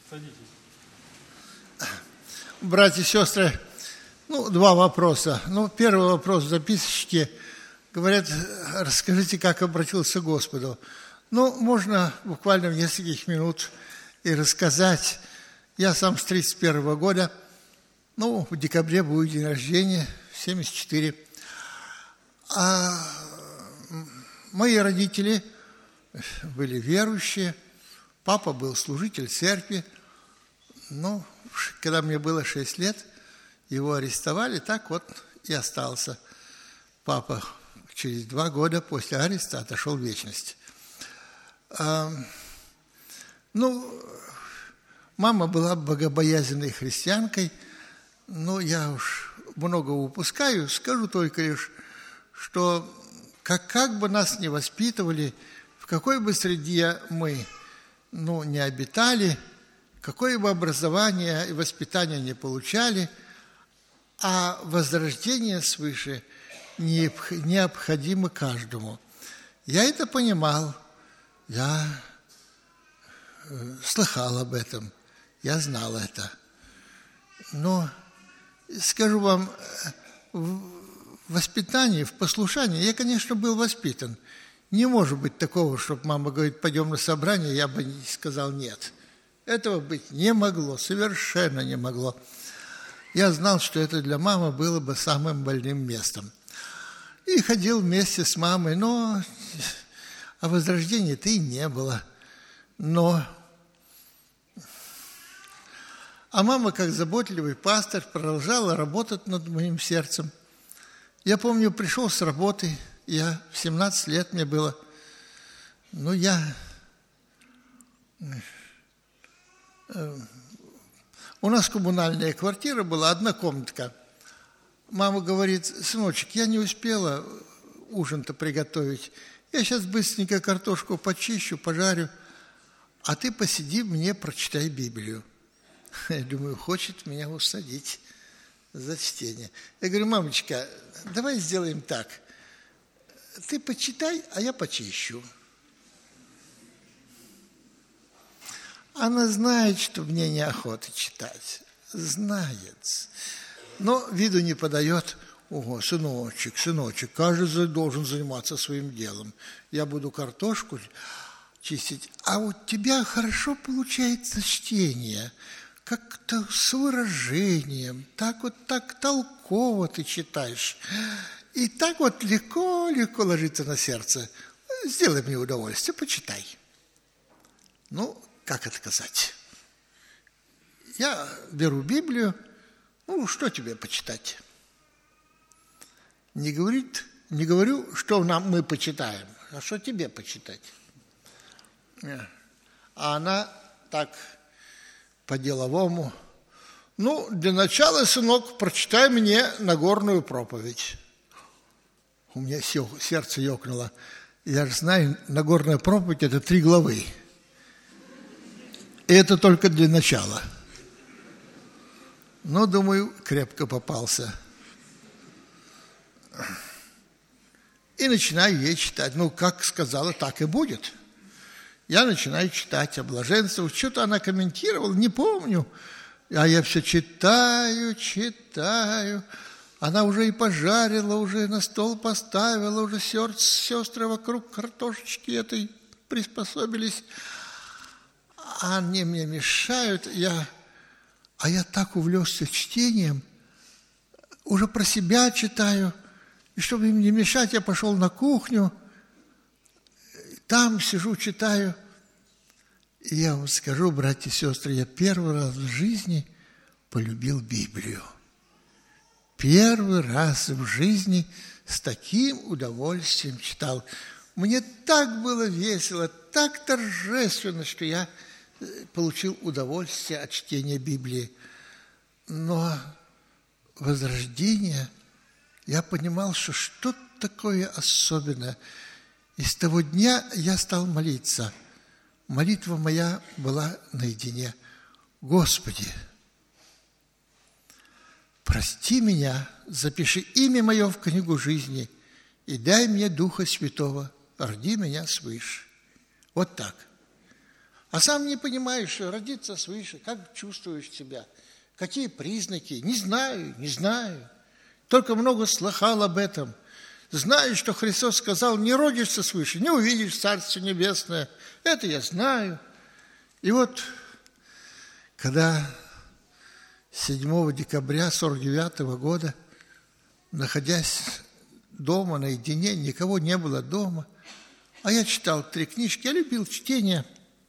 Садитесь. Братья и сестры, два вопроса. Первый вопрос в записочке. Говорят, расскажите, как обратился к Господу. Можно буквально в нескольких минут и рассказать. Я сам с 31 года, в декабре будет день рождения, 74. А мои родители были верующие. Папа был служитель церкви. Когда мне было 6 лет, его арестовали, так вот и остался. Папа через 2 года после ареста отошел в вечность. Мама была богобоязненной христианкой, я уж много упускаю, скажу только лишь, что как бы нас ни воспитывали, в какой бы среде мы не обитали, какое бы образование и воспитание не получали, а возрождение свыше необходимо каждому. Я это понимал, я слыхал об этом, я знал это. Но, скажу вам, в воспитании, в послушании я, конечно, был воспитан. Не может быть такого, чтобы мама говорит, пойдем на собрание, я бы не сказал нет. Этого быть не могло, совершенно не могло. Я знал, что это для мамы было бы самым больным местом. И ходил вместе с мамой, но о возрождении-то и не было. А мама, как заботливый пастырь, продолжала работать над моим сердцем. Я помню, пришел с работы, я в 17 лет мне было. У нас коммунальная квартира была, однокомнатка. Мама говорит, сыночек, я не успела ужин-то приготовить. Я сейчас быстренько картошку почищу, пожарю, а ты посиди, мне прочитай Библию. Я думаю, хочет меня усадить за чтение. Я говорю, мамочка, давай сделаем так. Ты почитай, а я почищу. Она знает, что мне неохота читать. Знает. Но виду не подает. Ого, сыночек, каждый должен заниматься своим делом. Я буду картошку чистить. А у тебя хорошо получается чтение. Как-то с выражением. Так толково ты читаешь. И так вот легко ложится на сердце. Сделай мне удовольствие, почитай. Как отказать? Я беру Библию, что тебе почитать? Не говорю, что мы почитаем, а что тебе почитать? А она так по-деловому. Для начала, сынок, прочитай мне Нагорную проповедь. У меня сердце ёкнуло. Я же знаю, Нагорная проповедь – это 3 главы. И это только для начала. Думаю, крепко попался. И начинаю ей читать. Как сказала, так и будет. Я начинаю читать о блаженстве. Что-то она комментировала, не помню. А я все читаю. Она уже и пожарила, уже на стол поставила, уже сестры вокруг картошечки этой приспособились. Они мне мешают, я так увлекся чтением, уже про себя читаю, и чтобы им не мешать, я пошел на кухню, там сижу, читаю. И я вам скажу, братья и сестры, я первый раз в жизни полюбил Библию. Первый раз в жизни с таким удовольствием читал. Мне так было весело, так торжественно, что я получил удовольствие от чтения Библии. Но возрождение, я понимал, что что-то такое особенное. И с того дня я стал молиться. Молитва моя была наедине. Господи, прости меня, запиши имя мое в книгу жизни и дай мне Духа Святого, роди меня свыше. Вот так. А сам не понимаешь, родиться свыше, как чувствуешь себя, какие признаки. Не знаю. Только много слыхал об этом. Знаю, что Христос сказал, не родишься свыше, не увидишь Царство Небесное. Это я знаю. И вот, когда 7 декабря 1949 года, находясь дома наедине, никого не было дома, а я читал 3 книжки, я любил чтение,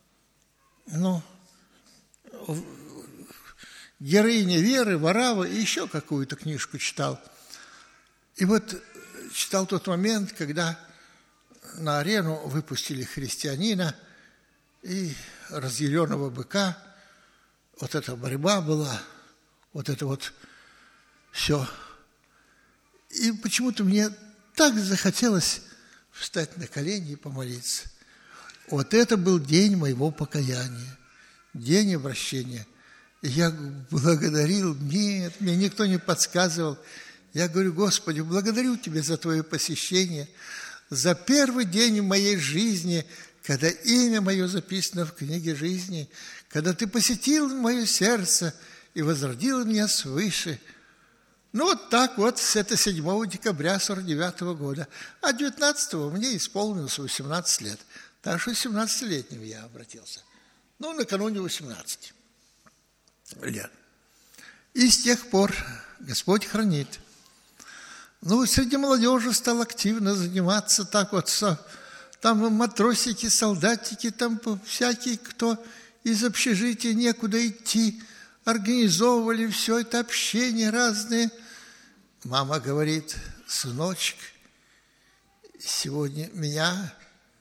«Героиня Веры», «Варава» и еще какую-то книжку читал. И вот читал тот момент, когда на арену выпустили христианина и разъяренного быка. Вот эта борьба была, вот это вот все. И почему-то мне так захотелось встать на колени и помолиться. Вот это был день моего покаяния, день обращения. И я благодарил, мне никто не подсказывал. Я говорю: Господи, благодарю Тебя за Твое посещение, за первый день в моей жизни, когда имя мое записано в книге жизни, когда Ты посетил мое сердце и возродил меня свыше. Вот так вот, это 7 декабря 1949 года. А 19-го мне исполнилось 18 лет. Так что 17-летним я обратился. Накануне 18 лет. И с тех пор Господь хранит. Среди молодежи стал активно заниматься так вот. Там матросики, солдатики, там всякие, кто из общежития некуда идти, организовывали все это общение разные. Мама говорит: сыночек, сегодня меня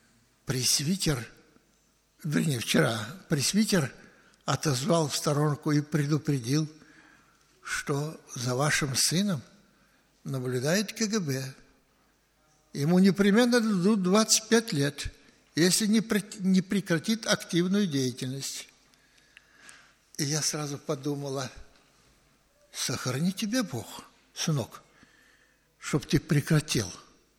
вчера пресвитер отозвал в сторонку и предупредил, что за вашим сыном наблюдает КГБ. Ему непременно дадут 25 лет, если не прекратит активную деятельность. И я сразу подумала: сохрани тебя Бог, сынок, чтоб ты прекратил.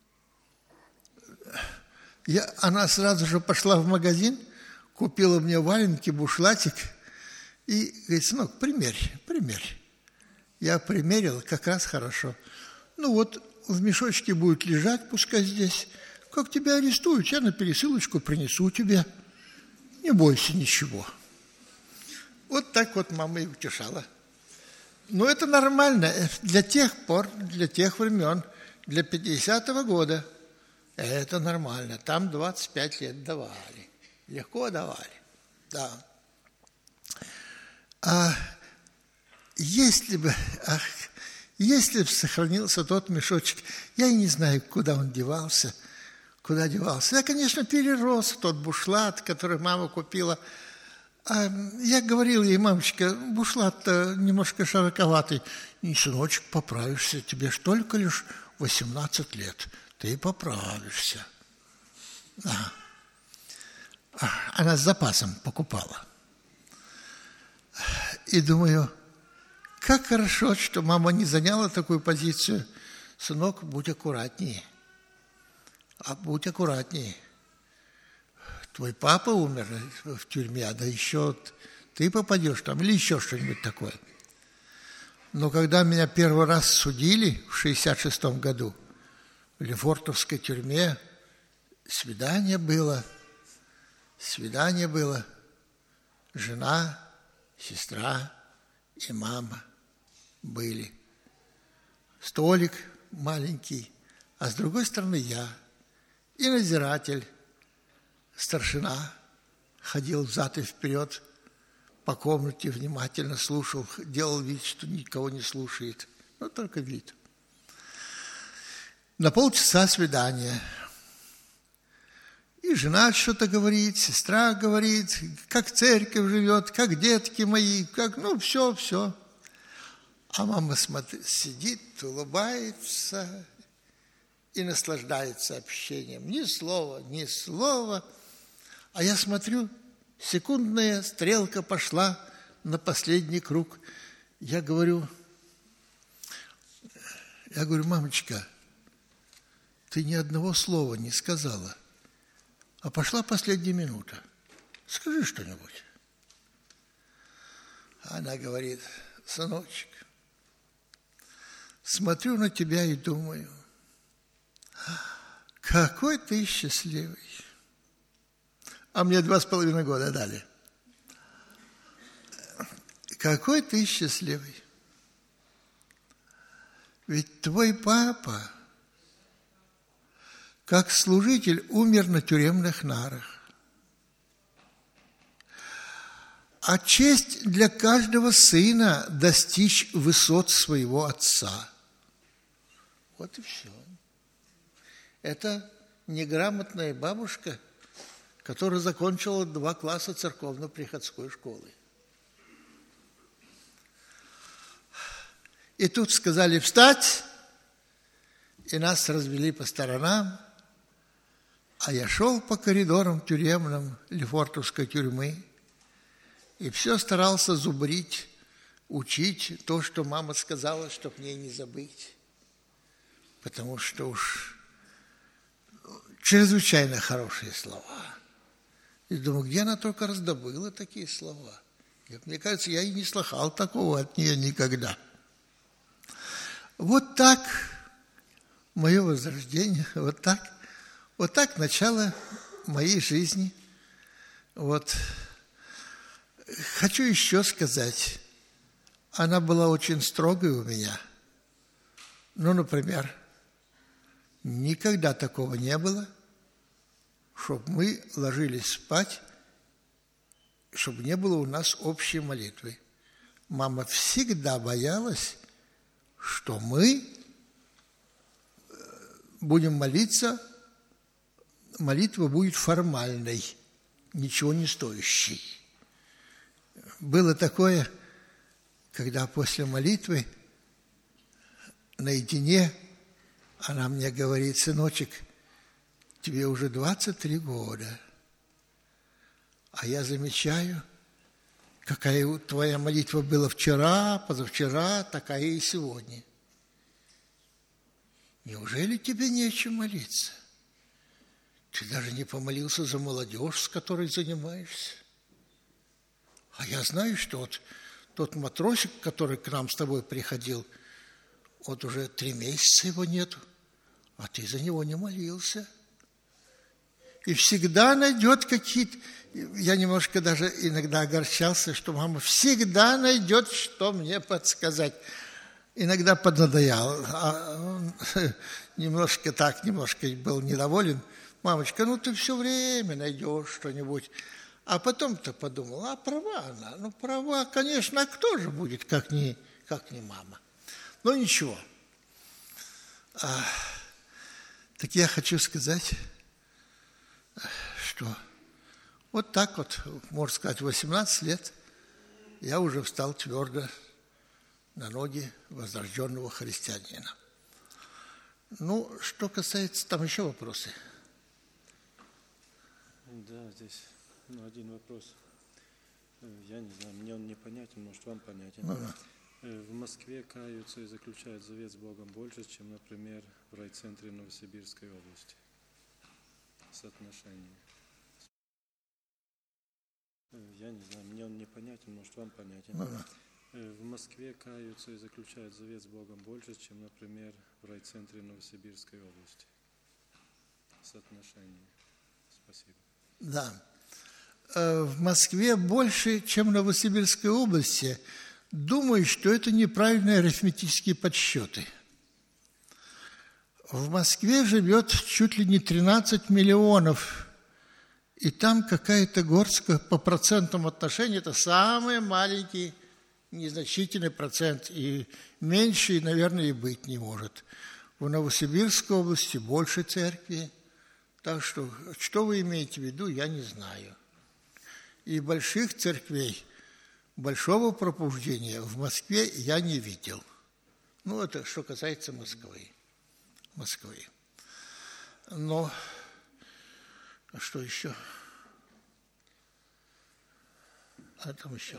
Она сразу же пошла в магазин, купила мне валенки, бушлатик и говорит: сынок, примерь. Я примерил, как раз хорошо. В мешочке будет лежать, пускай здесь. Как тебя арестуют, я на пересылочку принесу тебе. Не бойся ничего. Вот так вот мама и утешала. Это нормально для тех пор, для тех времен, для 50-го года. Это нормально. Там 25 лет давали. Легко давали. Да. Если бы сохранился тот мешочек, я и не знаю, куда он девался. Я, конечно, перерос тот бушлат, который мама купила. Я говорил ей: мамочка, бушлат-то немножко широковатый. И, сыночек, поправишься, тебе ж только лишь 18 лет. Ты поправишься. Она с запасом покупала. И думаю, как хорошо, что мама не заняла такую позицию. Сынок, будь аккуратнее. Будь аккуратнее. Твой папа умер в тюрьме, да еще ты попадешь там или еще что-нибудь такое. Но когда меня первый раз судили в 1966 году в Лефортовской тюрьме, свидание было. Жена, сестра и мама были. Столик маленький, а с другой стороны я. И надзиратель, старшина, ходил взад и вперед по комнате, внимательно слушал, делал вид, что никого не слушает, только вид. На полчаса свидания. И жена что-то говорит, сестра говорит, как церковь живет, как детки мои, все. А мама сидит, улыбается и наслаждается общением. Ни слова. А я смотрю, секундная стрелка пошла на последний круг. Я говорю: мамочка, ты ни одного слова не сказала. А пошла последняя минута. Скажи что-нибудь. Она говорит: сыночек, смотрю на тебя и думаю, какой ты счастливый. А мне 2,5 года дали. Какой ты счастливый. Ведь твой папа, как служитель, умер на тюремных нарах. А честь для каждого сына достичь высот своего отца. Вот и все. Это неграмотная бабушка, которая закончила 2 класса церковно-приходской школы. И тут сказали встать, и нас развели по сторонам, а я шел по коридорам тюремным Лефортовской тюрьмы и все старался зубрить, учить то, что мама сказала, чтоб мне не забыть. Потому что уж чрезвычайно хорошие слова. И думаю, где она только раздобыла такие слова? Мне кажется, я и не слыхал такого от нее никогда. Вот так мое возрождение, вот так начало моей жизни. Вот. Хочу еще сказать, она была очень строгой у меня. Ну, например, никогда такого не было, чтобы мы ложились спать, чтобы не было у нас общей молитвы. Мама всегда боялась, что мы будем молиться, молитва будет формальной, ничего не стоящей. Было такое, когда после молитвы наедине она мне говорит: сыночек, тебе уже 23 года, а я замечаю, какая твоя молитва была вчера, позавчера, такая и сегодня. Неужели тебе нечем молиться? Ты даже не помолился за молодежь, с которой занимаешься? А я знаю, что вот тот матросик, который к нам с тобой приходил, вот уже 3 месяца его нету, а ты за него не молился. И всегда найдет какие-то... Я немножко даже иногда огорчался, что мама всегда найдет, что мне подсказать. Иногда поднадоял. Немножко был недоволен. Мамочка, ну ты все время найдешь что-нибудь. А потом-то подумал, а права она. Ну, права, конечно, а кто же будет, как не мама. Но ничего. Так я хочу сказать, что вот так вот, можно сказать, 18 лет я уже встал твердо на ноги возрожденного христианина. Ну, что касается, там еще вопросы. Да, здесь один вопрос. Я не знаю, мне он непонятен, может, вам понятен. В Москве каются и заключают завет с Богом больше, чем, например, в райцентре Новосибирской области. Соотношение. Я не знаю, мне он непонятен, может, вам понятен. В Москве каются и заключают завет с Богом больше, чем, например, в райцентре Новосибирской области. Соотношение. Спасибо. Да. В Москве больше, чем в Новосибирской области. Думаю, что это неправильные арифметические подсчеты. В Москве живет чуть ли не 13 миллионов, и там какая-то горстка по процентному отношению, это самый маленький, незначительный процент, и меньше, наверное, и быть не может. В Новосибирской области больше церкви, так что вы имеете в виду, я не знаю. И больших церквей, большого пробуждения в Москве я не видел. Ну, это что касается Москвы. Но что еще? А там еще.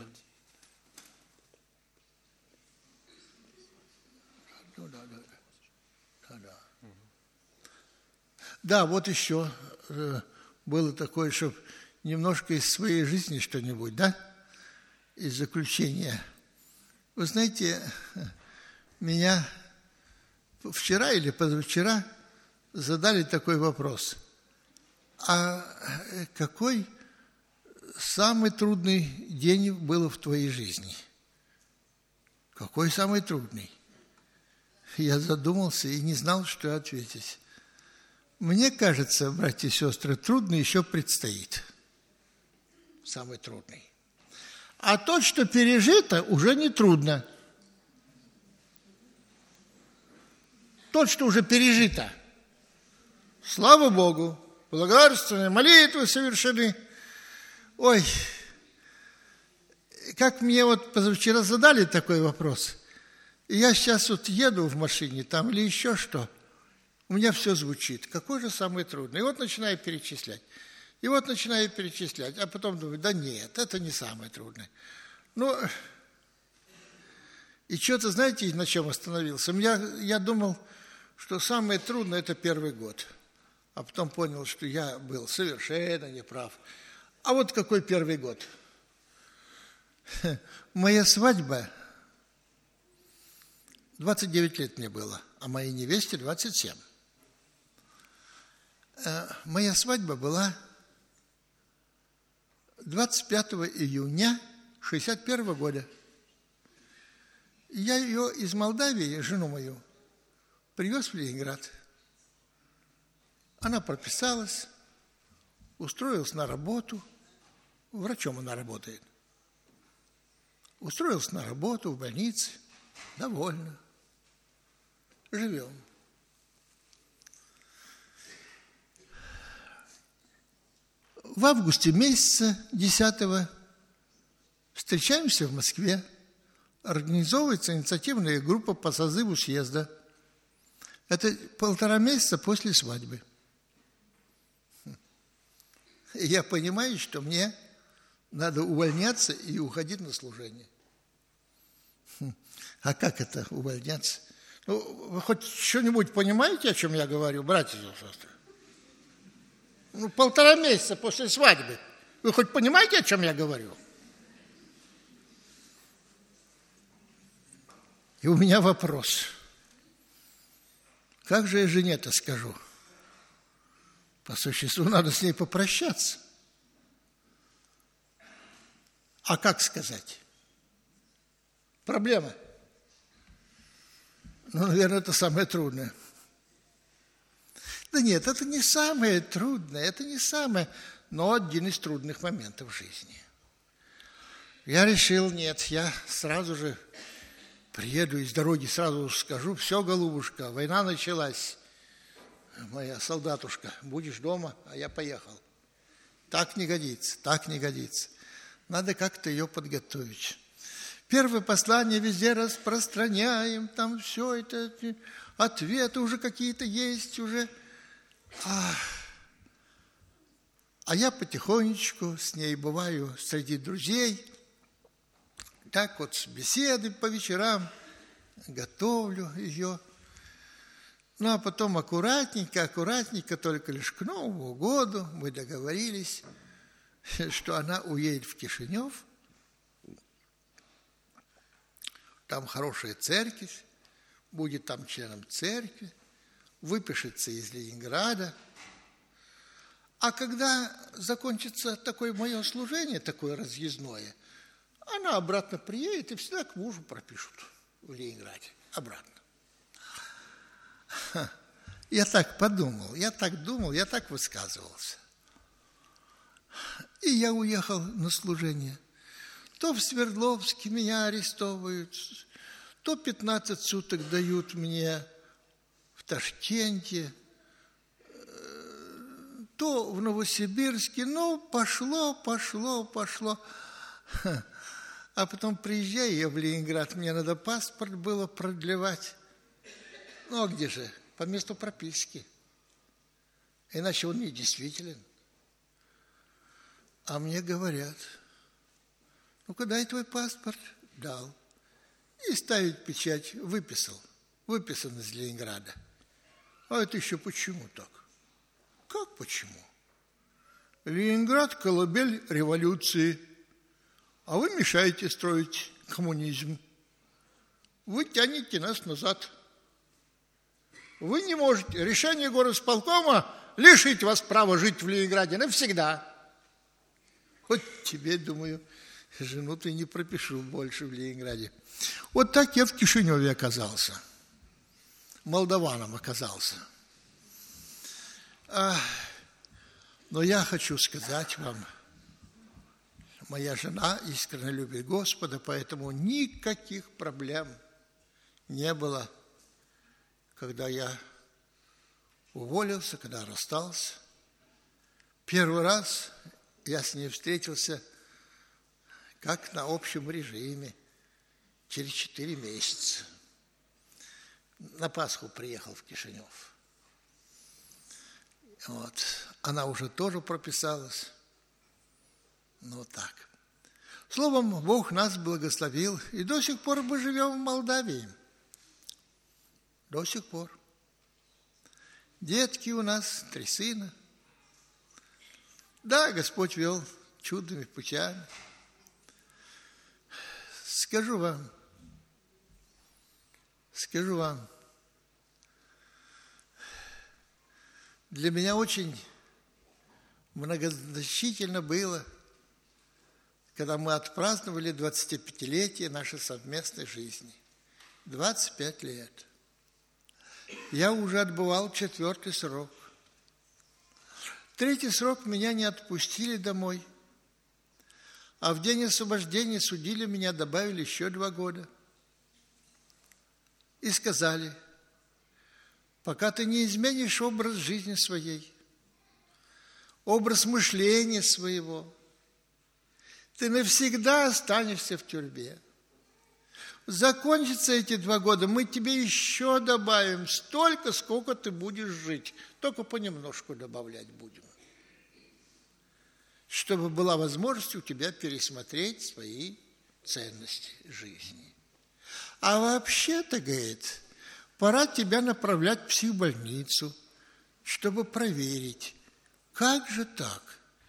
Да, вот еще было такое, что немножко из своей жизни что-нибудь, да? Из заключения. Вы знаете, меня вчера или позавчера задали такой вопрос. А какой самый трудный день был в твоей жизни? Какой самый трудный? Я задумался и не знал, что ответить. Мне кажется, братья и сестры, трудный еще предстоит. Самый трудный. А то, что пережито, уже не трудно. То, что уже пережито. Слава Богу, благодарственные молитвы совершены. Ой, как мне вот позавчера задали такой вопрос. И я сейчас вот еду в машине там или еще что. У меня все звучит. Какой же самый трудный? И вот начинаю перечислять. А потом думаю, да нет, это не самое трудное. Ну, и что-то, знаете, на чем остановился? Я думал, что самое трудное – это первый год. А потом понял, что я был совершенно неправ. А вот какой первый год? Моя свадьба, 29 лет мне было, а моей невесте 27. Моя свадьба была 25 июня 1961 года. Я ее из Молдавии, жену мою, привез в Ленинград. Она прописалась, устроилась на работу. Врачом она работает. Устроилась на работу в больнице. Довольна. Живем. В августе месяца 10-го встречаемся в Москве. Организовывается инициативная группа по созыву съезда. Это 1,5 месяца после свадьбы. И я понимаю, что мне надо увольняться и уходить на служение. А как это увольняться? Ну, вы хоть что-нибудь понимаете, о чем я говорю, братья и сестры? Ну, 1,5 месяца после свадьбы. Вы хоть понимаете, о чем я говорю? И у меня вопрос. Как же я жене это скажу? По существу надо с ней попрощаться. А как сказать? Проблема. Ну, наверное, это самое трудное. Да нет, это не самое трудное, это не самое, но один из трудных моментов жизни. Я решил, нет, я сразу же приеду из дороги, сразу скажу, все, голубушка, война началась. Моя солдатушка, будешь дома, а я поехал. Так не годится, так не годится. Надо как-то ее подготовить. Первое послание везде распространяем, там все это, ответы уже какие-то есть, уже. А я потихонечку с ней бываю среди друзей, так вот беседы по вечерам, готовлю ее. Ну, а потом аккуратненько, только лишь к Новому году мы договорились, что она уедет в Кишинев. Там хорошая церковь, будет там членом церкви, выпишется из Ленинграда. А когда закончится такое мое служение, такое разъездное, она обратно приедет и всегда к мужу пропишут в Ленинграде. Обратно. Я так подумал, я так думал, я так высказывался. И я уехал на служение. То в Свердловске меня арестовывают, то 15 суток дают мне в Ташкенте, то в Новосибирске. Ну, пошло. А потом приезжаю я в Ленинград, мне надо паспорт было продлевать. Ну, а где же? По месту прописки. Иначе он недействителен. А мне говорят, ну-ка дай твой паспорт. Дал. И ставить печать. Выписал. Выписан из Ленинграда. А это еще почему так? Как почему? Ленинград – колыбель революции, а вы мешаете строить коммунизм. Вы тянете нас назад. Вы не можете. Решение горосполкома лишить вас права жить в Ленинграде навсегда. Вот тебе, думаю, жену ты не пропишу больше в Ленинграде. Вот так я в Кишиневе оказался. Молдаваном оказался. Но я хочу сказать вам, моя жена искренне любит Господа, поэтому никаких проблем не было, когда я уволился, когда расстался. Первый раз я с ней встретился как на общем режиме через 4 месяца. На Пасху приехал в Кишинев. Вот. Она уже тоже прописалась. Ну, так. Словом, Бог нас благословил, и до сих пор мы живем в Молдавии. До сих пор. Детки у нас, 3 сына. Да, Господь вел чудными путями. Скажу вам, для меня очень многозначительно было, когда мы отпраздновали 25-летие нашей совместной жизни. 25 лет. Я уже отбывал 4-й срок. 3-й срок меня не отпустили домой, а в день освобождения судили меня, добавили еще 2 года. И сказали: пока ты не изменишь образ жизни своей, образ мышления своего, ты навсегда останешься в тюрьме. Закончатся эти 2 года, мы тебе еще добавим столько, сколько ты будешь жить. Только понемножку добавлять будем. Чтобы была возможность у тебя пересмотреть свои ценности жизни. А вообще-то, говорит, пора тебя направлять в психбольницу, чтобы проверить, как же так?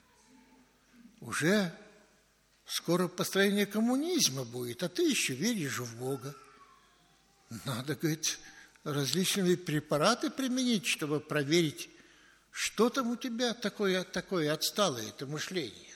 Уже скоро построение коммунизма будет, а ты еще веришь в Бога. Надо, говорит, различные препараты применить, чтобы проверить, что там у тебя такое отсталое это мышление.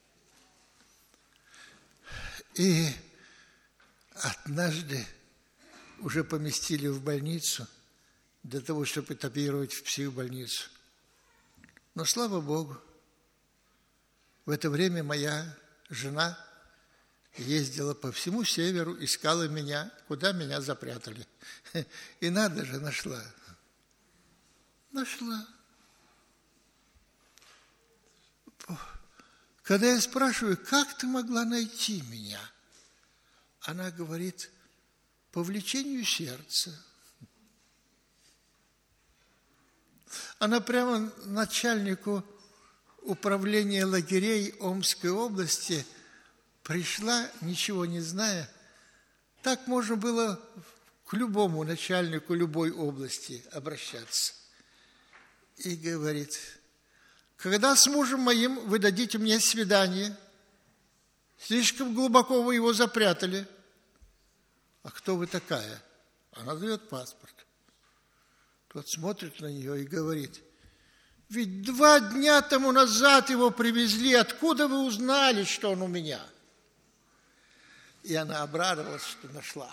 И однажды уже поместили в больницу для того, чтобы этапировать в психбольницу. Но, слава Богу, в это время моя жена ездила по всему северу, искала меня, куда меня запрятали. И надо же, нашла. Когда я спрашиваю, как ты могла найти меня? Она говорит: по влечению сердца. Она прямо начальнику управления лагерей Омской области пришла, ничего не зная. Так можно было к любому начальнику любой области обращаться. И говорит: когда с мужем моим вы дадите мне свидание? Слишком глубоко вы его запрятали. А кто вы такая? Она дает паспорт. Тот смотрит на нее и говорит: ведь 2 дня тому назад его привезли. Откуда вы узнали, что он у меня? И она обрадовалась, что нашла.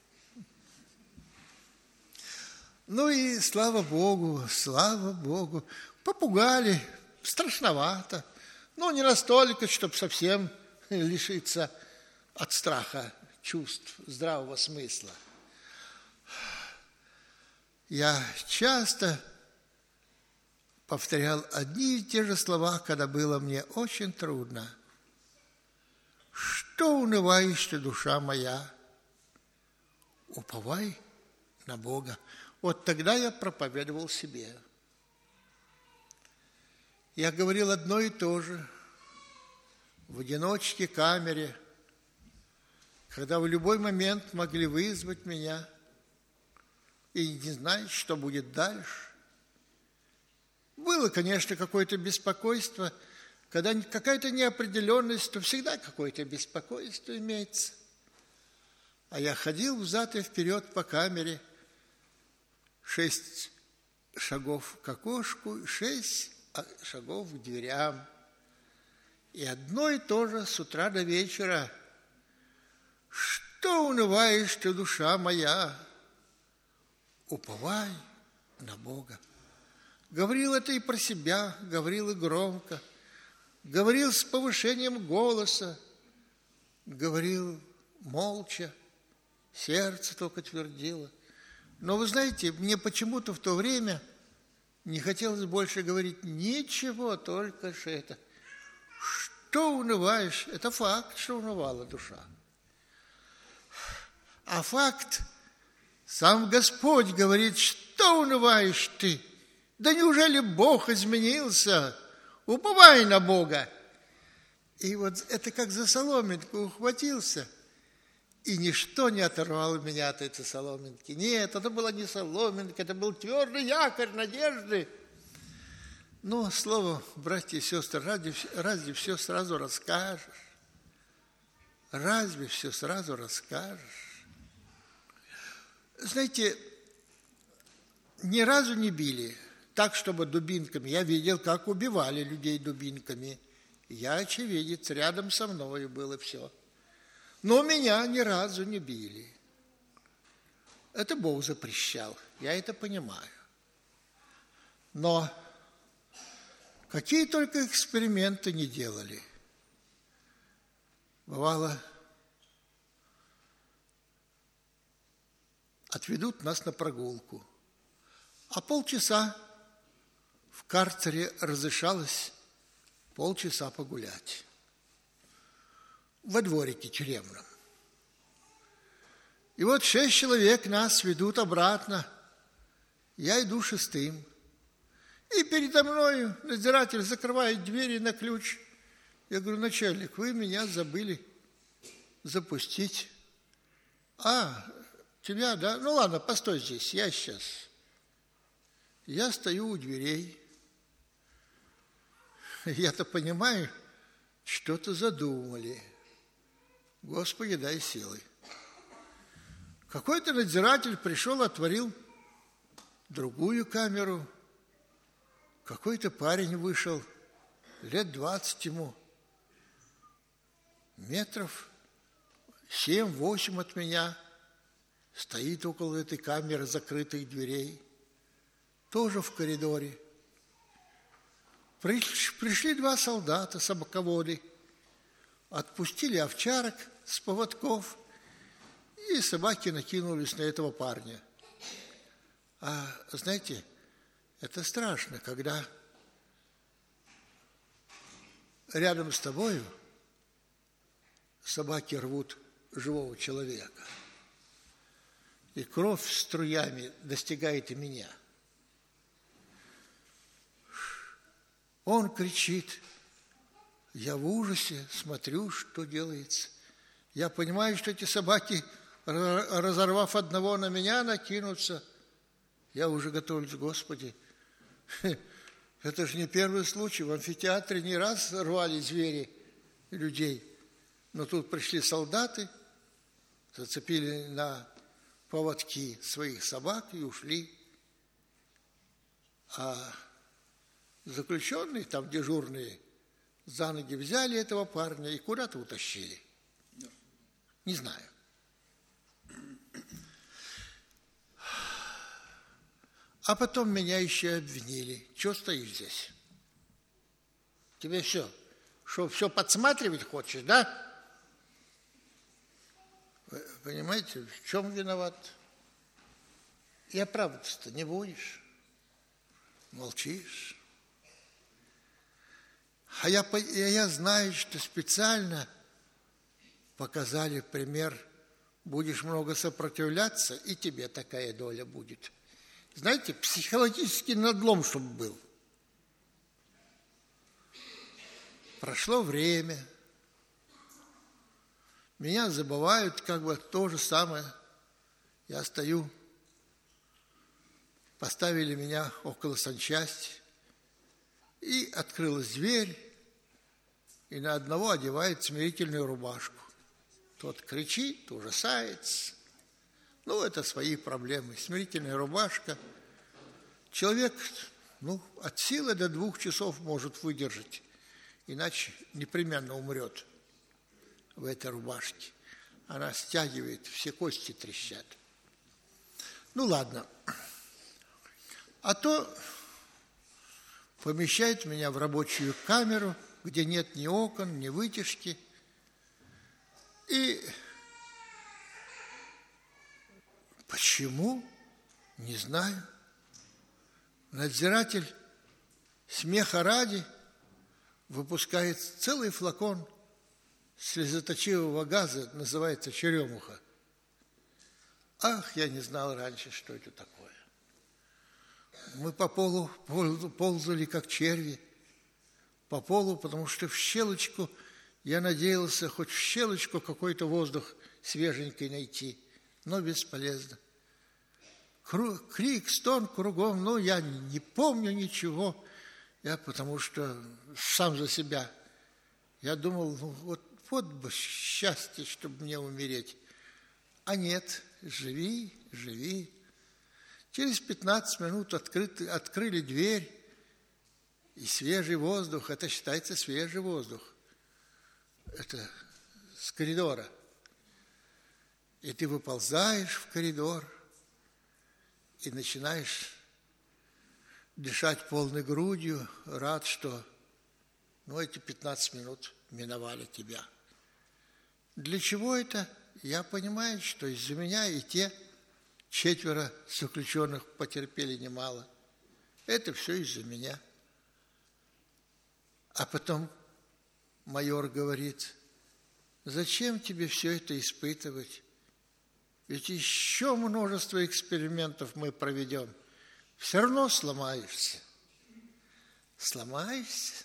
Ну и слава Богу, попугали, страшновато. Но не настолько, чтобы совсем лишиться от страха чувств, здравого смысла. Я часто повторял одни и те же слова, когда было мне очень трудно. Что унываешь ты, душа моя? Уповай на Бога. Вот тогда я проповедовал себе. Я говорил одно и то же в одиночке камере, когда в любой момент могли вызвать меня, и не знать, что будет дальше. Было, конечно, какое-то беспокойство, Когда какая-то неопределенность, то всегда какое-то беспокойство имеется. А я ходил взад и вперед по камере, 6 шагов к окошку, 6 шагов к дверям. И одно и то же с утра до вечера. Что унываешь ты, душа моя? Уповай на Бога. Говорил это и про себя, говорил и громко, говорил с повышением голоса, говорил молча, сердце только твердило. Но вы знаете, мне почему-то в то время не хотелось больше говорить ничего, только что это. Что унываешь? Это факт, что унывала душа. А факт, сам Господь говорит, что унываешь ты? Да неужели Бог изменился? Уповай на Бога. И вот это как за соломинку ухватился, и ничто не оторвало меня от этой соломинки. Нет, это была не соломинка, это был твердый якорь надежды. Но, слово, братья и сестры, разве все сразу расскажешь? Разве все сразу расскажешь? Знаете, ни разу не били так, чтобы дубинками. Я видел, как убивали людей дубинками. Я очевидец, рядом со мной было все. Но меня ни разу не били. Это Бог запрещал, я это понимаю. Но какие только эксперименты не делали. Бывало, отведут нас на прогулку, а полчаса в карцере разрешалось полчаса погулять во дворике тюремном. И вот 6 человек нас ведут обратно. Я иду 6-м. И передо мною надзиратель закрывает двери на ключ. Я говорю: начальник, вы меня забыли запустить. А, тебя, да? Ну ладно, постой здесь, я сейчас. Я стою у дверей. Я-то понимаю, что-то задумали. Господи, дай силы. Какой-то надзиратель пришел, отворил другую камеру. Какой-то парень вышел, лет 20 ему, метров 7-8 от меня, стоит около этой камеры закрытых дверей, тоже в коридоре. Пришли 2 солдата, собаководы, отпустили овчарок с поводков, и собаки накинулись на этого парня. А знаете, это страшно, когда рядом с тобою собаки рвут живого человека, и кровь струями достигает и меня. Он кричит, я в ужасе смотрю, что делается. Я понимаю, что эти собаки, разорвав одного, на меня накинутся. Я уже готовлюсь, Господи. Это же не первый случай. В амфитеатре не раз рвали звери людей. Но тут пришли солдаты, зацепили на поводки своих собак и ушли. А заключенные, там дежурные, за ноги взяли этого парня и куда-то утащили. Не знаю. А потом меня еще обвинили. Чего стоишь здесь? Тебе что все подсматривать хочешь, да? Вы понимаете, в чем виноват? И оправдываться-то не будешь. Молчишь. А я знаю, что специально показали пример. Будешь много сопротивляться, и тебе такая доля будет. Знаете, психологический надлом, чтобы был. Прошло время. Меня забывают, как бы то же самое. Я стою. Поставили меня около санчасти. И открылась дверь. и на одного одевает смирительную рубашку. Тот кричит, ужасается. Ну, это свои проблемы. Смирительная рубашка. Человек, от силы до 2 часов может выдержать, иначе непременно умрет в этой рубашке. Она стягивает, все кости трещат. Ладно. А то помещают меня в рабочую камеру, где нет ни окон, ни вытяжки. И почему? Не знаю. Надзиратель смеха ради выпускает целый флакон слезоточивого газа, называется черемуха. Ах, я не знал раньше, что это такое. Мы по полу ползали, как черви, по полу, потому что в щелочку, я надеялся, хоть в щелочку какой-то воздух свеженький найти, но бесполезно. Крик, стон кругом, я не помню ничего, потому что сам за себя. Я думал, вот бы счастье, чтобы мне умереть. А нет, живи. Через 15 минут открыли дверь, и свежий воздух, это считается свежий воздух. Это с коридора. И ты выползаешь в коридор и начинаешь дышать полной грудью, рад, что эти 15 минут миновали тебя. Для чего это? Я понимаю, что из-за меня и те 4 заключенных потерпели немало. Это все из-за меня. А потом майор говорит: зачем тебе все это испытывать? Ведь еще множество экспериментов мы проведем. Все равно сломаешься. Сломаешься?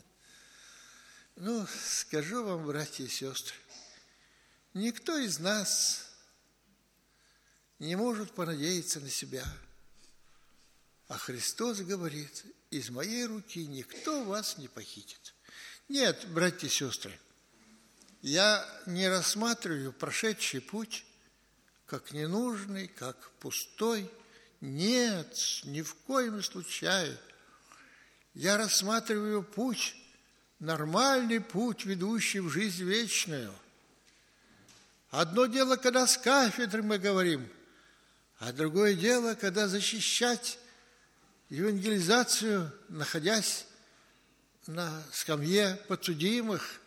Скажу вам, братья и сестры, никто из нас не может понадеяться на себя. А Христос говорит: из моей руки никто вас не похитит. Нет, братья и сестры, я не рассматриваю прошедший путь как ненужный, как пустой. Нет, ни в коем случае. Я рассматриваю путь, нормальный путь, ведущий в жизнь вечную. Одно дело, когда с кафедры мы говорим, а другое дело, когда защищать евангелизацию, находясь на скамье подсудимых.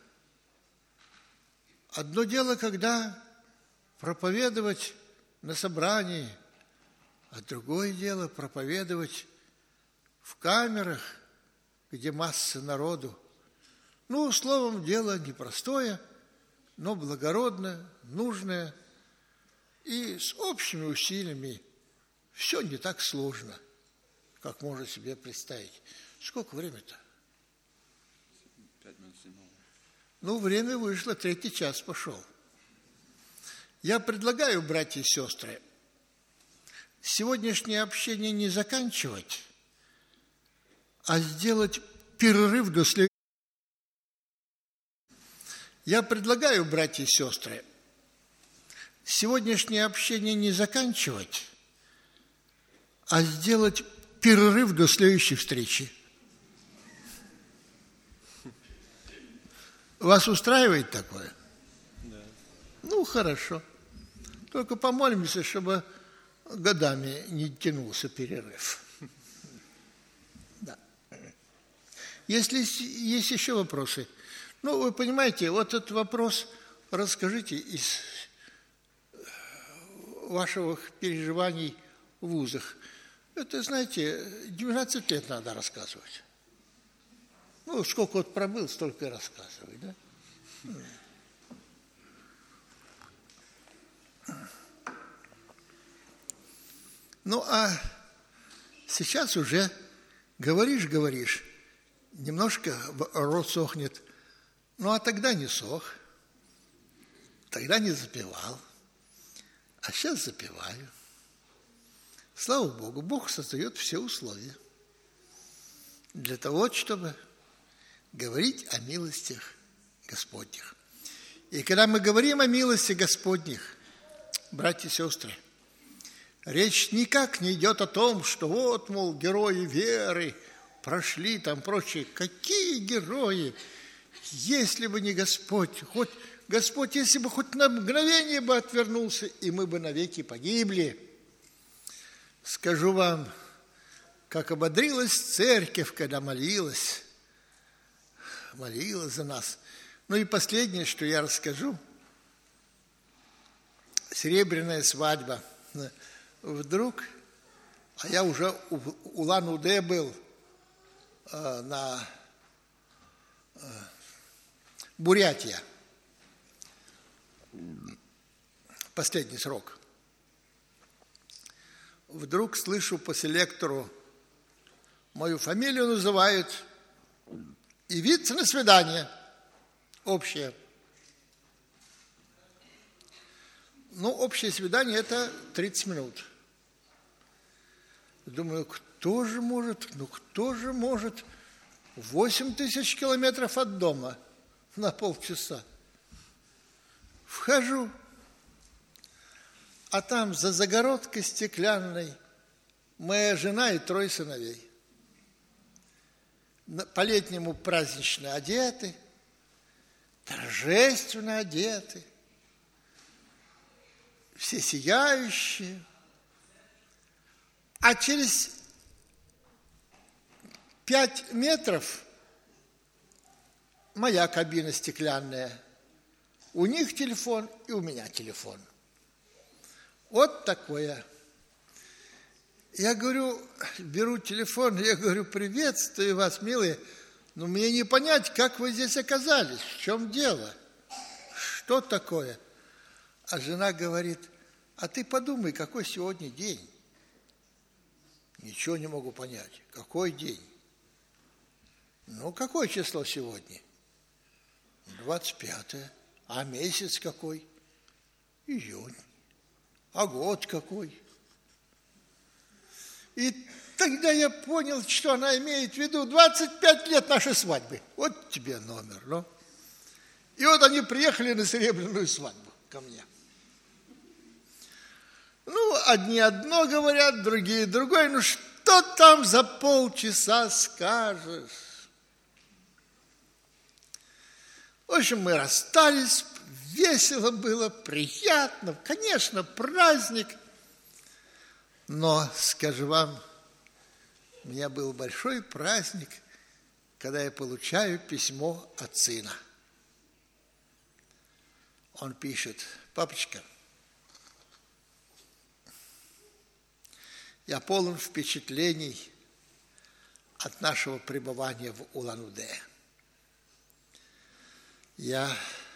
Одно дело, когда проповедовать на собрании, а другое дело проповедовать в камерах, где масса народу. Словом, дело непростое, но благородное, нужное. И с общими усилиями все не так сложно, как можно себе представить. Сколько время-то? 5 минут 7. Время вышло, 3-й час пошел. Я предлагаю, братья и сестры, сегодняшнее общение не заканчивать, а сделать перерыв до следующего. Я предлагаю, братья и сестры, сегодняшнее общение не заканчивать, а сделать перерыв до следующей встречи. Вас устраивает такое? Да. Хорошо. Только помолимся, чтобы годами не тянулся перерыв. Да. Если есть еще вопросы. Вы понимаете, вот этот вопрос расскажите из ваших переживаний в вузах. Это, знаете, 12 лет надо рассказывать. Сколько пробыл, столько и рассказывай, да? А сейчас уже говоришь, немножко рот сохнет. А тогда не сох, тогда не запивал, а сейчас запиваю. Слава Богу, Бог создает все условия для того, чтобы говорить о милостях Господних. И когда мы говорим о милости Господних, братья и сестры, речь никак не идет о том, что вот, мол, герои веры прошли там прочее. Какие герои? Если бы не Господь, хоть Господь, если бы хоть на мгновение бы отвернулся, и мы бы навеки погибли. Скажу вам, как ободрилась церковь, когда молилась за нас. Ну и последнее, что я расскажу. Серебряная свадьба. Вдруг, а я уже у Улан-Удэ был на Бурятия. Последний срок. Вдруг слышу по селектору, мою фамилию называют, явиться на свидание общее. Ну, общее свидание – это 30 минут. Думаю, кто же может 8 тысяч километров от дома на полчаса? Вхожу, а там за загородкой стеклянной моя жена и 3 сыновей. По-летнему празднично одеты, торжественно одеты, все сияющие. А через 5 метров моя кабина стеклянная. У них телефон и у меня телефон. Вот такое. Я говорю, беру телефон, я говорю, приветствую вас, милые, но мне не понять, как вы здесь оказались, в чем дело, что такое. А жена говорит, а ты подумай, какой сегодня день. Ничего не могу понять. Какой день? Ну, какое число сегодня? 25-е. А месяц какой? Июнь. А год какой? И тогда я понял, что она имеет в виду 25 лет нашей свадьбы. Вот тебе номер, ну. И вот они приехали на серебряную свадьбу ко мне. Ну, одни одно говорят, другие другое. Ну, что там за полчаса скажешь? В общем, мы расстались, весело было, приятно. Конечно, праздник. Но, скажу вам, у меня был большой праздник, когда я получаю письмо от сына. Он пишет, папочка, я полон впечатлений от нашего пребывания в Улан-Удэ. Я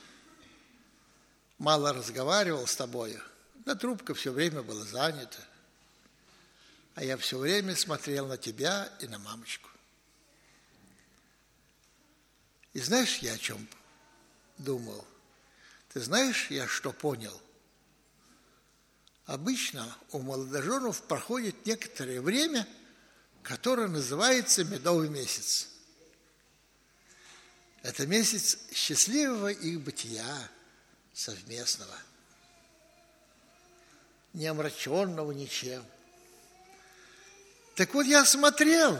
мало разговаривал с тобою, но трубка все время была занята. А я все время смотрел на тебя и на мамочку. И знаешь, я о чем думал? Ты знаешь, я что понял? Обычно у молодоженов проходит некоторое время, которое называется медовый месяц. Это месяц счастливого их бытия совместного, не омраченного ничем. Так вот, я смотрел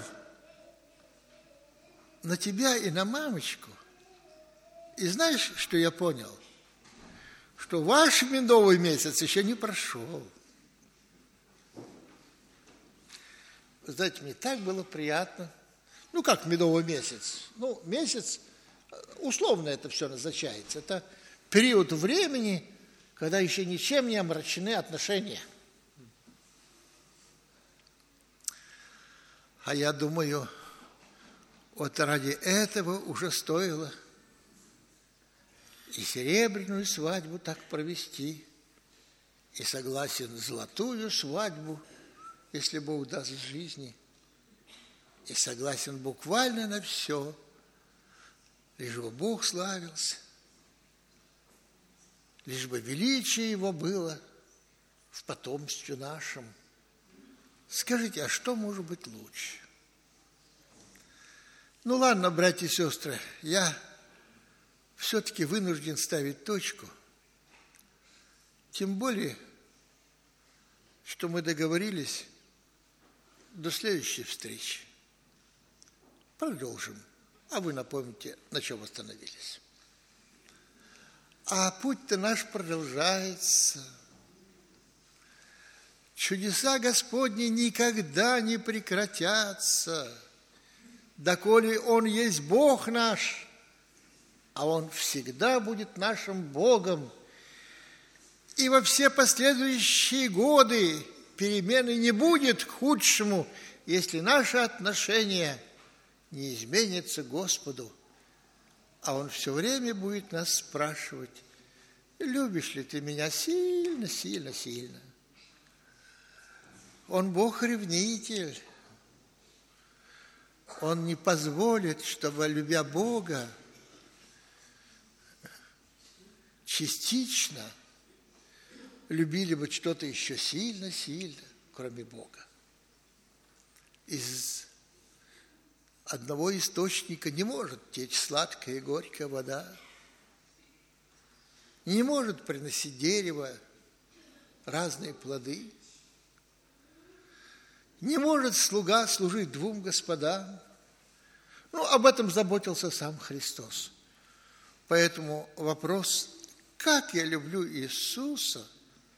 на тебя и на мамочку, и знаешь, что я понял? Что ваш медовый месяц еще не прошел. Вы знаете, мне так было приятно. Ну, как медовый месяц? Ну, месяц, условно это все назначается. Это период времени, когда еще ничем не омрачены отношения. А я думаю, вот ради этого уже стоило и серебряную свадьбу так провести, и согласен золотую свадьбу, если Бог даст жизни, и согласен буквально на все, лишь бы Бог славился, лишь бы величие Его было в потомстве нашем. Скажите, а что может быть лучше? Ну ладно, братья и сестры, я все-таки вынужден ставить точку. Тем более, что мы договорились до следующей встречи. Продолжим. А вы напомните, на чем остановились. А путь-то наш продолжается. Чудеса Господни никогда не прекратятся, доколе Он есть Бог наш, а Он всегда будет нашим Богом. И во все последующие годы перемены не будет к худшему, если наше отношение не изменится Господу. А Он все время будет нас спрашивать: любишь ли ты меня сильно, сильно, сильно? Он Бог-ревнитель. Он не позволит, чтобы, любя Бога, частично любили бы что-то еще сильно-сильно, кроме Бога. Из одного источника не может течь сладкая и горькая вода. Не может приносить дерево разные плоды. Не может слуга служить двум господам. Об этом заботился сам Христос. Поэтому вопрос, как я люблю Иисуса,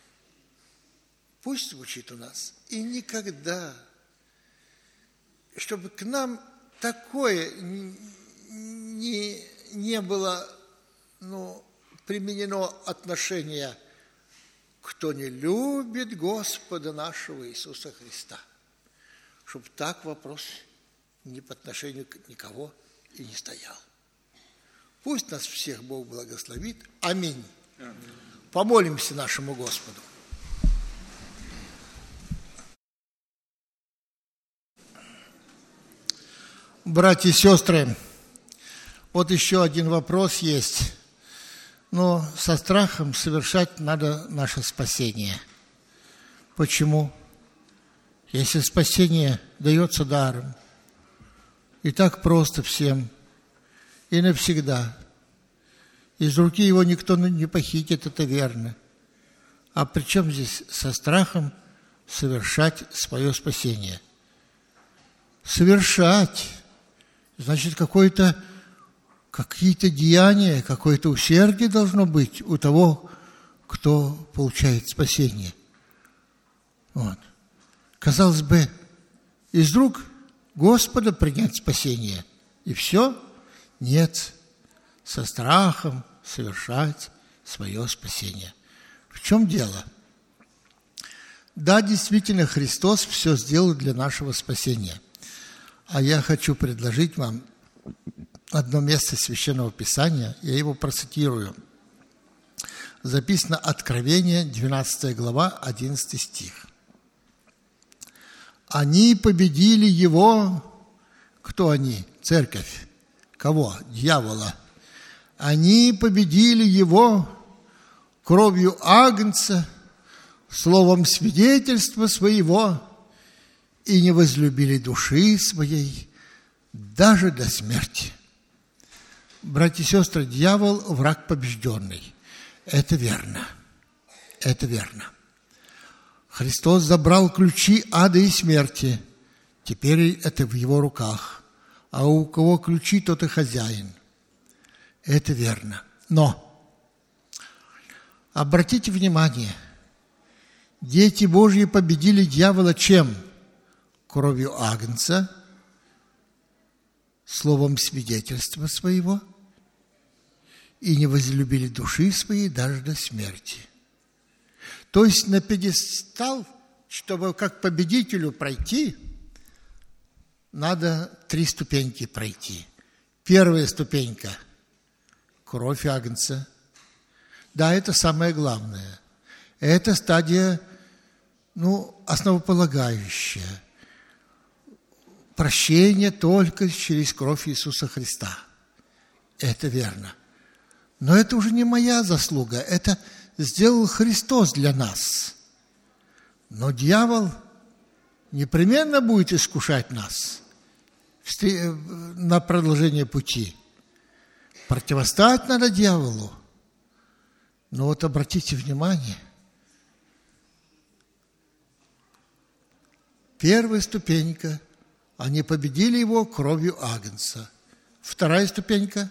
пусть звучит у нас. И никогда, чтобы к нам такое не было применено отношение: кто не любит Господа нашего Иисуса Христа. Чтобы так вопрос ни по отношению к никого и не стоял. Пусть нас всех Бог благословит. Аминь. Помолимся нашему Господу. Братья и сестры, вот еще один вопрос есть. Но со страхом совершать надо наше спасение. Почему? Если спасение дается даром, и так просто всем, и навсегда, из руки его никто не похитит, это верно. А при чем здесь со страхом совершать свое спасение? Совершать, значит, какие-то деяния, какое-то усердие должно быть у того, кто получает спасение. Вот. Казалось бы, из рук Господа принять спасение, и все? Нет, со страхом совершать свое спасение. В чем дело? Да, действительно, Христос все сделал для нашего спасения. А я хочу предложить вам одно место Священного Писания, я его процитирую. Записано Откровение, 12 глава, 11 стих. Они победили его. Кто они? Церковь. Кого? Дьявола. Они победили его кровью агнца, словом свидетельства своего, и не возлюбили души своей даже до смерти. Братья и сестры, дьявол – враг побежденный. Это верно. Это верно. Христос забрал ключи ада и смерти. Теперь это в его руках. А у кого ключи, тот и хозяин. Это верно. Но обратите внимание, дети Божьи победили дьявола чем? Кровью агнца, словом свидетельства своего, и не возлюбили души своей даже до смерти. То есть на пьедестал, чтобы как победителю пройти, надо 3 ступеньки пройти. Первая ступенька – кровь агнца. Да, это самое главное. Это стадия, основополагающая. Прощение только через кровь Иисуса Христа. Это верно. Но это уже не моя заслуга, это сделал Христос для нас. Но дьявол непременно будет искушать нас на продолжение пути. Противостать надо дьяволу. Но вот обратите внимание, первая ступенька, они победили его кровью агнца. Вторая ступенька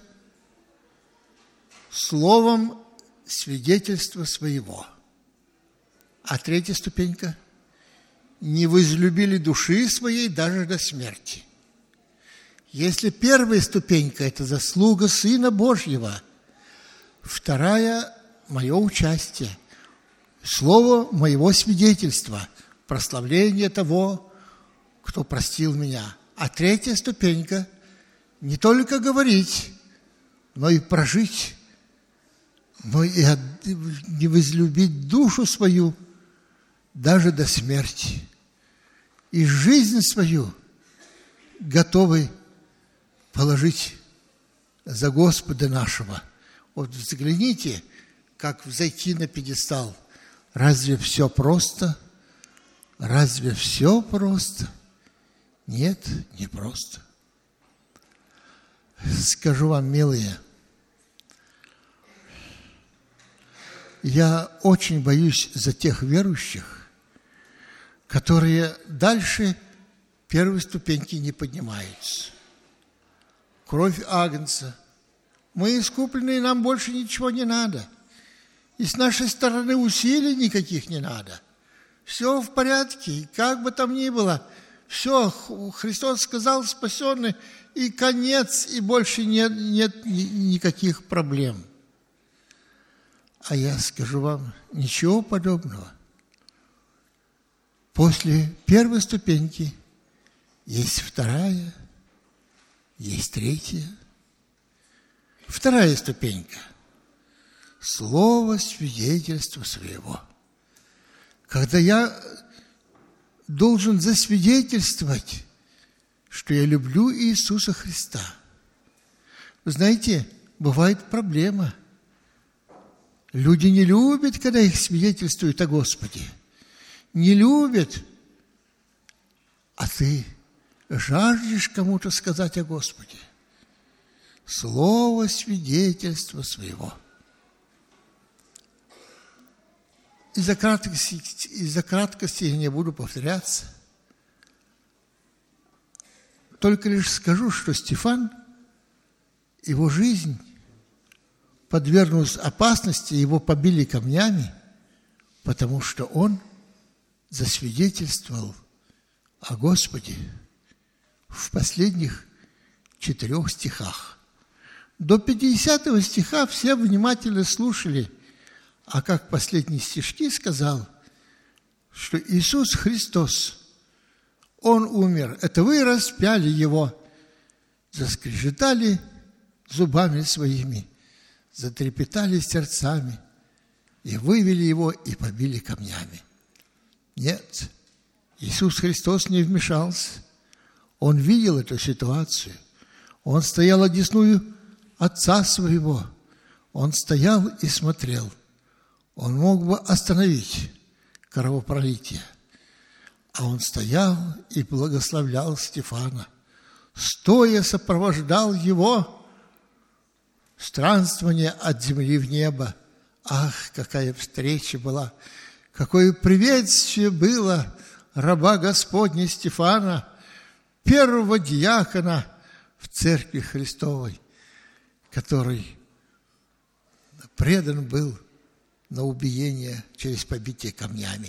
– словом свидетельства своего. А третья ступенька – не возлюбили души своей даже до смерти. Если первая ступенька – это заслуга Сына Божьего, вторая – мое участие, слово моего свидетельства, прославление того, кто простил меня. А третья ступенька – не только говорить, но и прожить, но и не возлюбить душу свою даже до смерти. И жизнь свою готовы положить за Господа нашего. Вот взгляните, как взойти на пьедестал. Разве все просто? Разве все просто? Нет, не просто. Скажу вам, милые, я очень боюсь за тех верующих, которые дальше первой ступеньки не поднимаются. Кровь агнца. Мы искуплены, нам больше ничего не надо. И с нашей стороны усилий никаких не надо. Все в порядке, как бы там ни было. Все, Христос сказал, спасенный, и конец, и больше нет никаких проблем. А я скажу вам, ничего подобного. После первой ступеньки есть вторая, есть третья. Вторая ступенька – слово свидетельства своего. Когда я должен засвидетельствовать, что я люблю Иисуса Христа. Вы знаете, бывает проблема. Люди не любят, когда их свидетельствуют о Господе. Не любят. А ты жаждешь кому-то сказать о Господе. Слово свидетельства своего. Из-за краткости я не буду повторяться. Только лишь скажу, что Стефан, его жизнь подверглась опасности, его побили камнями, потому что он засвидетельствовал о Господе в последних 4 стихах. До 50 стиха все внимательно слушали, а как последние стишки сказал, что Иисус Христос, Он умер, это вы распяли Его, заскрежетали зубами своими, затрепетали сердцами и вывели Его и побили камнями. Нет, Иисус Христос не вмешался. Он видел эту ситуацию. Он стоял одесную Отца Своего. Он стоял и смотрел. Он мог бы остановить кровопролитие. А он стоял и благословлял Стефана. Стоя сопровождал его странствование от земли в небо. Ах, какая встреча была! Какое приветствие было раба Господня Стефана, первого диакона в Церкви Христовой, который предан был на убиение через побитие камнями.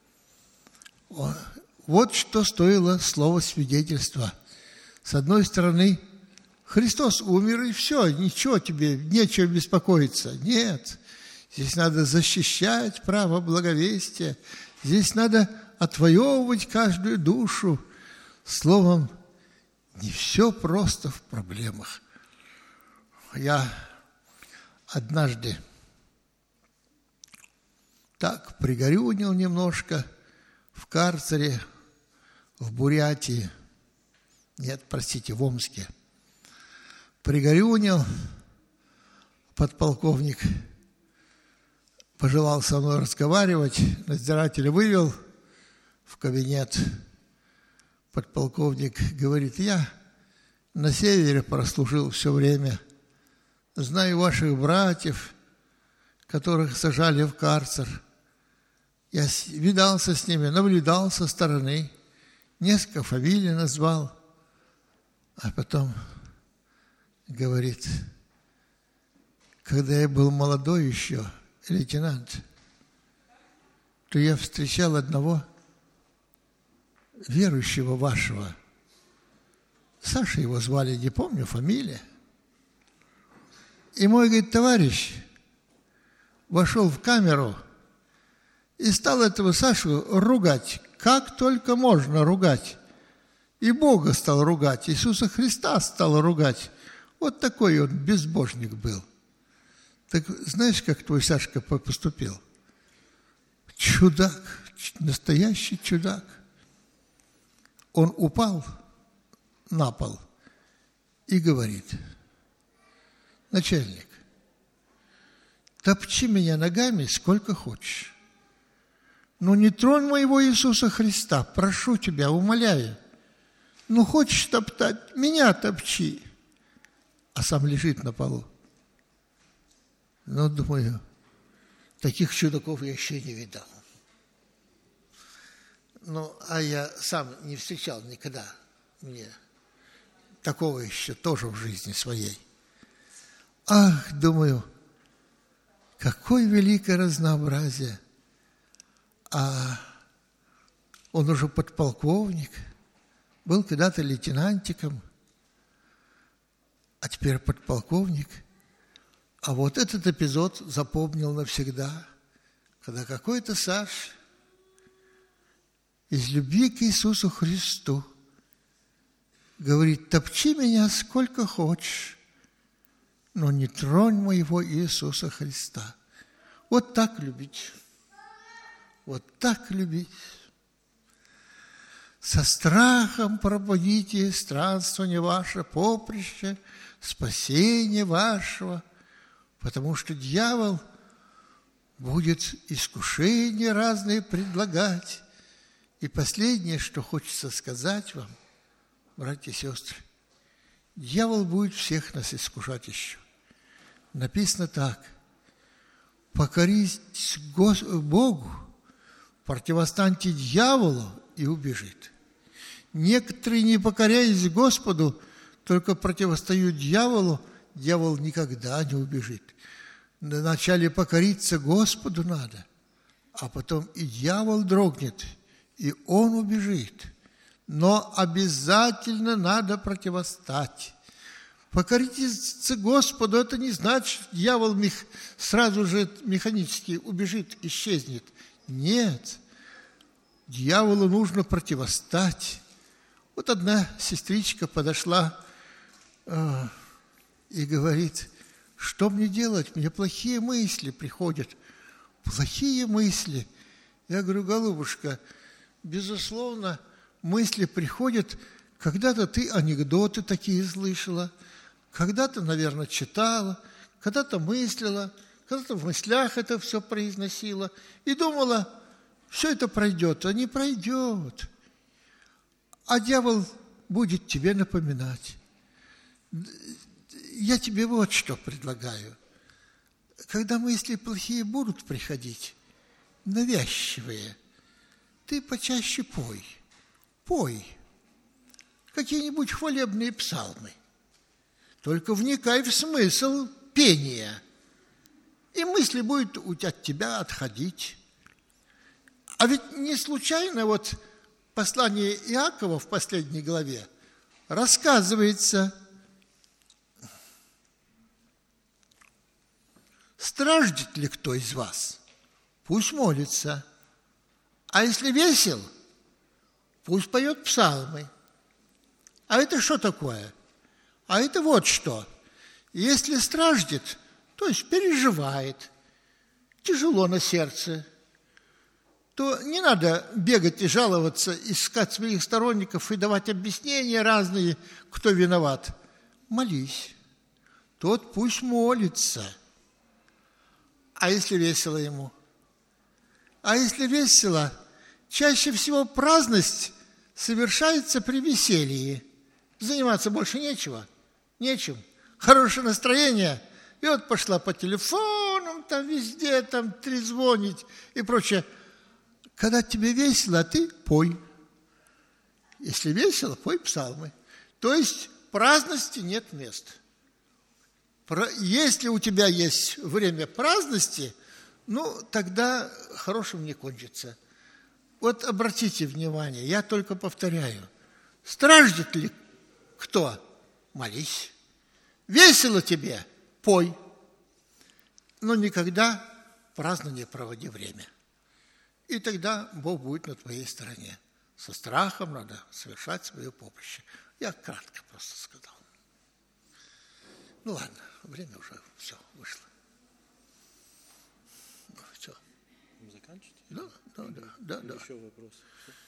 Вот что стоило слово свидетельства. С одной стороны, Христос умер, и все, ничего тебе, нечего беспокоиться. Нет, здесь надо защищать право благовестия, здесь надо отвоевывать каждую душу. Словом, не все просто в проблемах. Я однажды так пригорюнил немножко в карцере в Бурятии, в Омске. Пригорюнил, подполковник пожелал со мной разговаривать, надзирателя вывел в кабинет. Подполковник говорит: я на севере прослужил все время, знаю ваших братьев, которых сажали в карцер. Я видался с ними, наблюдал со стороны, несколько фамилий назвал, а потом говорит, когда я был молодой еще, лейтенант, то я встречал одного верующего вашего. Саша его звали, не помню фамилия. И мой, говорит, товарищ вошел в камеру и стал этого Сашу ругать, как только можно ругать. И Бога стал ругать, Иисуса Христа стал ругать. Вот такой он безбожник был. Так знаешь, как твой Сашка поступил? Чудак, настоящий чудак. Он упал на пол и говорит, начальник, топчи меня ногами сколько хочешь, но не тронь моего Иисуса Христа, прошу тебя, умоляю. Ну, хочешь топтать, меня топчи. А сам лежит на полу. Ну, думаю, таких чудаков я еще не видал. Ну, а я сам не встречал никогда мне такого еще тоже в жизни своей. Ах, думаю, какое великое разнообразие. А он уже подполковник, был когда-то лейтенантиком, а теперь подполковник. А вот этот эпизод запомнил навсегда, когда какой-то Саш из любви к Иисусу Христу говорит, топчи меня сколько хочешь, но не тронь моего Иисуса Христа. Вот так любить. Вот так любить. Со страхом пробудите странствование ваше, поприще, спасение вашего, потому что дьявол будет искушения разные предлагать. И последнее, что хочется сказать вам, братья и сестры, дьявол будет всех нас искушать еще. Написано так, покоритесь Богу, противостаньте дьяволу и убежит. Некоторые, не покоряясь Господу, только противостоят дьяволу, дьявол никогда не убежит. Вначале покориться Господу надо, а потом и дьявол дрогнет, и он убежит. Но обязательно надо противостать. Покориться Господу, это не значит, дьявол сразу же механически убежит, исчезнет. Нет, дьяволу нужно противостать. Вот одна сестричка подошла и говорит, что мне делать? Мне плохие мысли приходят. Плохие мысли. Я говорю, голубушка, безусловно, мысли приходят, когда-то ты анекдоты такие слышала, когда-то, наверное, читала, когда-то мыслила, когда-то в мыслях это все произносила и думала, все это пройдет, а не пройдет. А дьявол будет тебе напоминать. Я тебе вот что предлагаю. Когда мысли плохие будут приходить, навязчивые, ты почаще пой. Пой. Какие-нибудь хвалебные псалмы. Только вникай в смысл пения. И мысли будут от тебя отходить. А ведь не случайно вот послание Иакова в последней главе рассказывается, страждет ли кто из вас, пусть молится. А если весел, пусть поет псалмы. А это что такое? А это вот что. Если страждет, то есть переживает, тяжело на сердце, то не надо бегать и жаловаться, искать своих сторонников и давать объяснения разные, кто виноват. Молись. Тот пусть молится. А если весело ему? А если весело, чаще всего праздность совершается при веселье. Заниматься больше нечем. Хорошее настроение, И вот пошла по телефонам, там везде, там трезвонить и прочее. Когда тебе весело, ты пой. Если весело, пой псалмы. То есть праздности нет места. Если у тебя есть время праздности, ну, тогда хорошим не кончится. Вот обратите внимание, я только повторяю. Страждет ли кто? Молись. Весело тебе? Пой. Но никогда праздно не проводи время. И тогда Бог будет на твоей стороне. Со страхом надо совершать свое поприще. Я кратко просто сказал. Ну ладно, время уже все вышло. Все. Заканчивайте? Да. Еще вопрос.